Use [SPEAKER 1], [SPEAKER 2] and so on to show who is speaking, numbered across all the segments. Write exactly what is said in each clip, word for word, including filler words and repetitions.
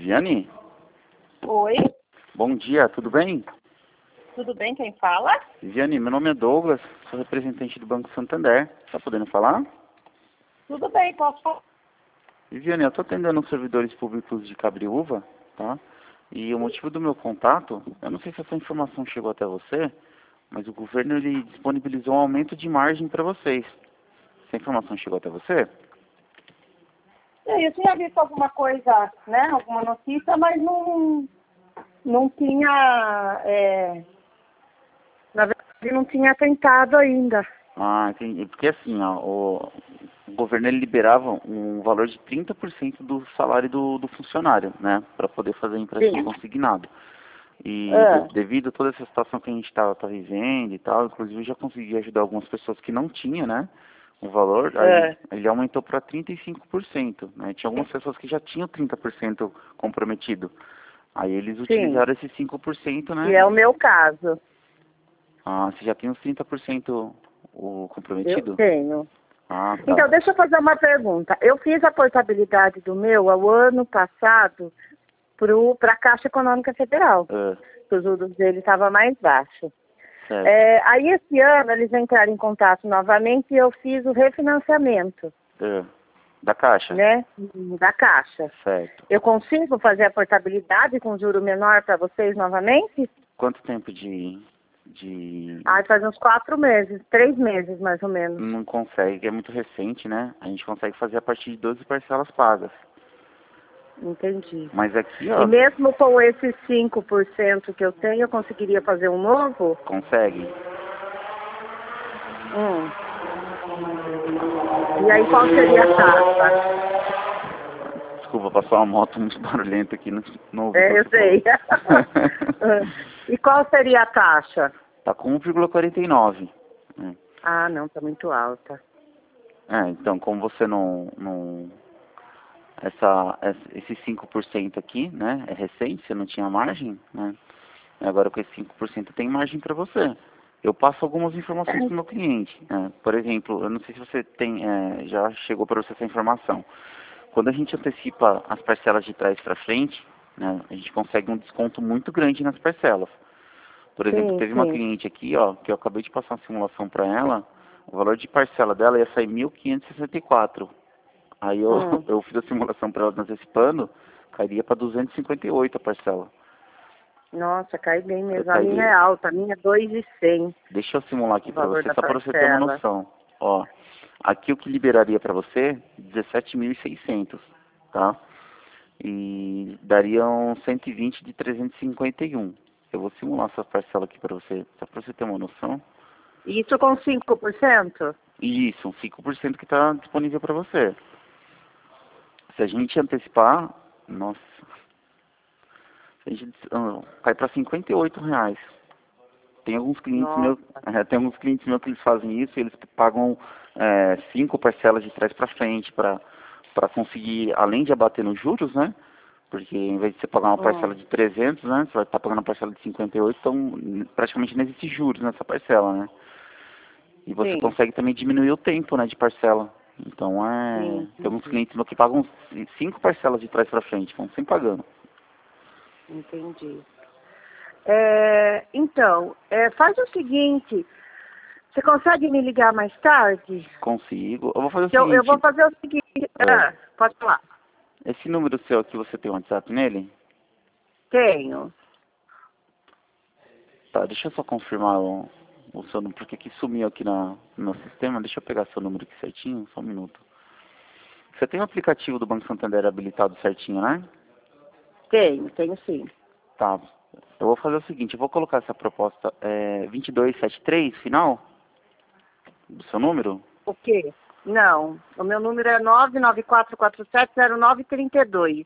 [SPEAKER 1] Viviane?
[SPEAKER 2] Oi,
[SPEAKER 1] Bom dia, tudo bem?
[SPEAKER 2] tudo bem? Quem fala?
[SPEAKER 1] Viviane, meu nome é Douglas, sou representante do Banco Santander. Tá podendo falar?
[SPEAKER 2] Tudo bem, posso falar?
[SPEAKER 1] Viviane, eu estou atendendo os servidores públicos de Cabriúva, tá? E o motivo do meu contato, eu não sei se essa informação chegou até você, mas o governo ele disponibilizou um aumento de margem para vocês. Essa informação chegou até você?
[SPEAKER 2] Eu tinha visto alguma coisa, né? Alguma notícia, mas não, não tinha, é, na verdade, não tinha tentado ainda.
[SPEAKER 1] Ah, entendi. Porque assim, ó, o, o governo ele liberava um valor de trinta por cento do salário do, do funcionário, né? Para poder fazer empréstimo
[SPEAKER 2] Sim.
[SPEAKER 1] consignado. E
[SPEAKER 2] Ah,
[SPEAKER 1] de- devido a toda essa situação que a gente está tá vivendo e tal, inclusive eu já consegui ajudar algumas pessoas que não tinham, né? O valor, aí
[SPEAKER 2] ah,
[SPEAKER 1] ele aumentou para trinta e cinco por cento, né? Tinha algumas pessoas que já tinham trinta por cento comprometido. Aí eles
[SPEAKER 2] sim,
[SPEAKER 1] utilizaram esses cinco por cento,
[SPEAKER 2] que
[SPEAKER 1] né?
[SPEAKER 2] é o meu caso.
[SPEAKER 1] Ah, você já tem os trinta por cento o
[SPEAKER 2] Eu
[SPEAKER 1] comprometido?
[SPEAKER 2] tenho.
[SPEAKER 1] Ah,
[SPEAKER 2] Então,
[SPEAKER 1] tá.
[SPEAKER 2] deixa eu fazer uma pergunta. Eu fiz a portabilidade do meu ao ano passado para a Caixa Econômica Federal.
[SPEAKER 1] Ah,
[SPEAKER 2] Os juros dele estavam mais baixos.
[SPEAKER 1] certo.
[SPEAKER 2] É, aí esse ano eles entraram em contato novamente e eu fiz o refinanciamento,
[SPEAKER 1] Ah, da Caixa?
[SPEAKER 2] né, da Caixa.
[SPEAKER 1] Certo.
[SPEAKER 2] Eu consigo fazer a portabilidade com juro menor para vocês novamente?
[SPEAKER 1] Quanto tempo de... de...
[SPEAKER 2] Ah, faz uns quatro meses, três meses mais ou menos.
[SPEAKER 1] Não consegue, é muito recente, né? A gente consegue fazer a partir de doze parcelas pagas.
[SPEAKER 2] Entendi.
[SPEAKER 1] Mas aqui,
[SPEAKER 2] E
[SPEAKER 1] ó,
[SPEAKER 2] mesmo com esses cinco por cento que eu tenho, eu conseguiria fazer um novo?
[SPEAKER 1] consegue.
[SPEAKER 2] Hum. E aí qual seria a taxa?
[SPEAKER 1] Desculpa, passou uma moto muito barulhenta aqui, não, não ouvi o
[SPEAKER 2] É,
[SPEAKER 1] que
[SPEAKER 2] eu
[SPEAKER 1] você falou.
[SPEAKER 2] sei. E qual seria a taxa?
[SPEAKER 1] Tá com um vírgula quarenta e nove. É.
[SPEAKER 2] Ah, não, tá muito alta.
[SPEAKER 1] É, então, como você não... não essa, essa- esse cinco por cento aqui, né, é recente, você não tinha margem, né? Agora com esse cinco por cento tem margem para você. Eu passo algumas informações para o meu cliente, né? Por exemplo, eu não sei se você tem, é, já chegou para você essa informação. Quando a gente antecipa as parcelas de trás para frente, né, a gente consegue um desconto muito grande nas parcelas. Por exemplo,
[SPEAKER 2] Sim,
[SPEAKER 1] teve uma
[SPEAKER 2] sim.
[SPEAKER 1] cliente aqui, ó, que eu acabei de passar uma simulação para ela, o valor de parcela dela ia sair mil quinhentos e sessenta e quatro. Aí eu,
[SPEAKER 2] Hum.
[SPEAKER 1] eu fiz a simulação para ela antecipando, cairia para duzentos e cinquenta e oito a parcela.
[SPEAKER 2] Nossa, cai bem
[SPEAKER 1] Eu
[SPEAKER 2] mesmo. A minha é
[SPEAKER 1] cairia.
[SPEAKER 2] alta, a minha é dois mil e cem,
[SPEAKER 1] Deixa eu simular aqui
[SPEAKER 2] o
[SPEAKER 1] para
[SPEAKER 2] valor
[SPEAKER 1] você,
[SPEAKER 2] da
[SPEAKER 1] só para você ter uma
[SPEAKER 2] parcela.
[SPEAKER 1] noção. Ó, aqui o que liberaria para você, dezessete mil e seiscentos, tá? E dariam cento e vinte de trezentos e cinquenta e um. Eu vou simular essa parcela aqui para você, só para você ter uma noção.
[SPEAKER 2] Isso com cinco por cento?
[SPEAKER 1] E isso, um cinco por cento que está disponível para você. Se a gente antecipar, nossa, se a gente, ah, cai para cinquenta e oito reais. Tem alguns clientes meus,
[SPEAKER 2] Nossa.
[SPEAKER 1] é, tem alguns clientes meus que eles fazem isso, eles pagam é, cinco parcelas de trás para frente para para conseguir, além de abater nos juros, né? Porque em vez de você pagar uma parcela
[SPEAKER 2] Hum,
[SPEAKER 1] de trezentos, né? Você vai estar pagando uma parcela de cinquenta e oito, então praticamente não existe juros nessa parcela, né? E você
[SPEAKER 2] sim,
[SPEAKER 1] consegue também diminuir o tempo, né, de parcela. Então é,
[SPEAKER 2] sim,
[SPEAKER 1] tem alguns
[SPEAKER 2] entendi.
[SPEAKER 1] clientes meus que pagam cinco parcelas de trás para frente, vão sempre pagando.
[SPEAKER 2] Entendi. É, então, é, faz o seguinte, você consegue me ligar mais tarde?
[SPEAKER 1] Consigo. Eu vou fazer o
[SPEAKER 2] Que Eu, eu vou
[SPEAKER 1] seguinte,
[SPEAKER 2] fazer o seguinte,
[SPEAKER 1] é,
[SPEAKER 2] ah, pode falar.
[SPEAKER 1] esse número seu aqui, você tem um WhatsApp nele?
[SPEAKER 2] Tenho.
[SPEAKER 1] Tá, deixa eu só confirmar o, o seu número, porque aqui sumiu aqui na, no meu sistema. Deixa eu pegar seu número aqui certinho, só um minuto. Você tem o aplicativo do Banco Santander habilitado certinho, né?
[SPEAKER 2] Tenho, tenho sim.
[SPEAKER 1] Tá. Eu vou fazer o seguinte, eu vou colocar essa proposta é, vinte e dois setenta e três, final, do seu número.
[SPEAKER 2] O quê? Não, o meu número é nove nove quatro quatro sete zero nove três dois.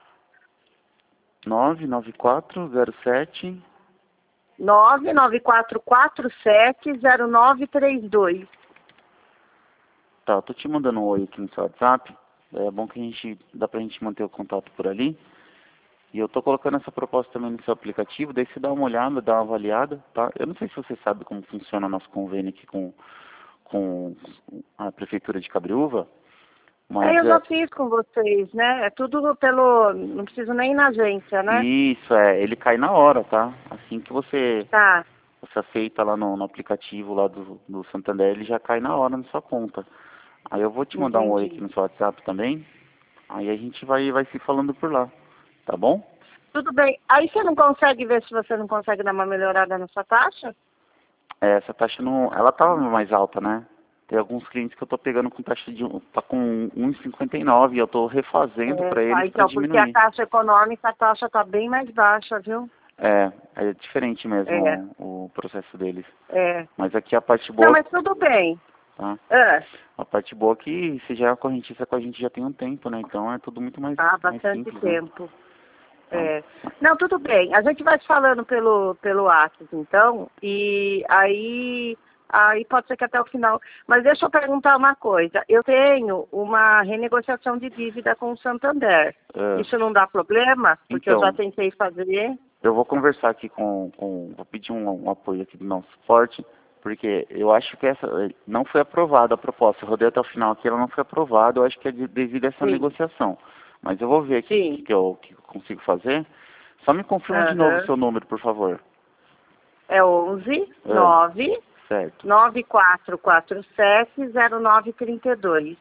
[SPEAKER 1] nove nove quatro zero sete.
[SPEAKER 2] nove nove quatro quatro sete zero nove três dois.
[SPEAKER 1] Tá, eu tô te mandando um oi aqui no seu WhatsApp. É bom que a gente, dá pra gente manter o contato por ali. E eu tô colocando essa proposta também no seu aplicativo, daí você dá uma olhada, dá uma avaliada, tá? Eu não sei se você sabe como funciona o nosso convênio aqui com, com a Prefeitura de Cabriúva, Mas
[SPEAKER 2] É, eu já
[SPEAKER 1] é,
[SPEAKER 2] fiz com vocês, né? É tudo pelo... Não preciso nem ir na agência, né?
[SPEAKER 1] isso, é, ele cai na hora, tá? Assim que você,
[SPEAKER 2] Tá.
[SPEAKER 1] você aceita lá no, no aplicativo lá do, do Santander, ele já cai na hora na sua conta. Aí eu vou te mandar um oi aqui
[SPEAKER 2] Entendi.
[SPEAKER 1] no seu WhatsApp também. Aí a gente vai, vai se falando por lá, tá bom?
[SPEAKER 2] Tudo bem. Aí você não consegue ver se você não consegue dar uma melhorada na sua taxa?
[SPEAKER 1] É, essa taxa não, ela tava mais alta, né? Tem alguns clientes que eu tô pegando com taxa de, um- tá com um vírgula cinquenta e nove e eu tô refazendo
[SPEAKER 2] É,
[SPEAKER 1] para
[SPEAKER 2] tá,
[SPEAKER 1] eles para
[SPEAKER 2] então, porque a
[SPEAKER 1] diminuir.
[SPEAKER 2] taxa econômica, a taxa tá bem mais baixa, viu?
[SPEAKER 1] É, é diferente
[SPEAKER 2] É,
[SPEAKER 1] mesmo o, o processo deles.
[SPEAKER 2] é.
[SPEAKER 1] Mas aqui a parte
[SPEAKER 2] Não,
[SPEAKER 1] boa,
[SPEAKER 2] mas tudo bem.
[SPEAKER 1] tá?
[SPEAKER 2] É,
[SPEAKER 1] A parte boa é que você já é correntista com a gente já tem um tempo, né? Então é tudo muito mais,
[SPEAKER 2] há
[SPEAKER 1] mais
[SPEAKER 2] bastante
[SPEAKER 1] simples, né?
[SPEAKER 2] tempo.
[SPEAKER 1] Tá?
[SPEAKER 2] É. Não, tudo bem. A gente vai se falando pelo, pelo WhatsApp, então, e aí, aí pode ser que até o final. Mas deixa eu perguntar uma coisa. Eu tenho uma renegociação de dívida com o Santander.
[SPEAKER 1] É,
[SPEAKER 2] Isso não dá problema? Porque eu já
[SPEAKER 1] então,
[SPEAKER 2] tentei fazer.
[SPEAKER 1] eu vou conversar aqui com, com vou pedir um, um apoio aqui do nosso suporte, porque eu acho que essa não foi aprovada a proposta. Eu rodei até o final aqui, ela não foi aprovada. Eu acho que é de- devido a essa
[SPEAKER 2] Sim,
[SPEAKER 1] negociação. Mas eu vou ver aqui o que,
[SPEAKER 2] sim.
[SPEAKER 1] que eu, que eu consigo fazer. Só me confirma de novo o
[SPEAKER 2] Aham.
[SPEAKER 1] seu número, por favor.
[SPEAKER 2] É onze
[SPEAKER 1] É,
[SPEAKER 2] nove
[SPEAKER 1] certo.
[SPEAKER 2] nove quatro quatro sete zero nove três dois.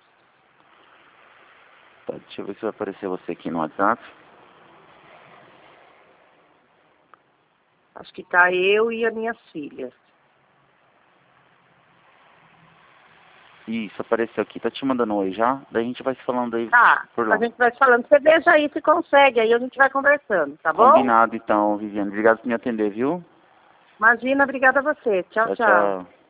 [SPEAKER 1] Tá, deixa eu ver se vai aparecer você aqui no WhatsApp.
[SPEAKER 2] Acho que tá eu e as minhas filhas.
[SPEAKER 1] Isso, apareceu aqui. Tá te mandando um oi já? Daí a gente vai se falando aí
[SPEAKER 2] Tá,
[SPEAKER 1] por
[SPEAKER 2] a
[SPEAKER 1] lá.
[SPEAKER 2] gente vai te falando. Você veja aí se consegue, aí a gente vai conversando, tá bom?
[SPEAKER 1] Combinado então, Viviane. Obrigado por me atender, viu?
[SPEAKER 2] Imagina, obrigada a você. Tchau,
[SPEAKER 1] Tchau,
[SPEAKER 2] tchau.
[SPEAKER 1] tchau.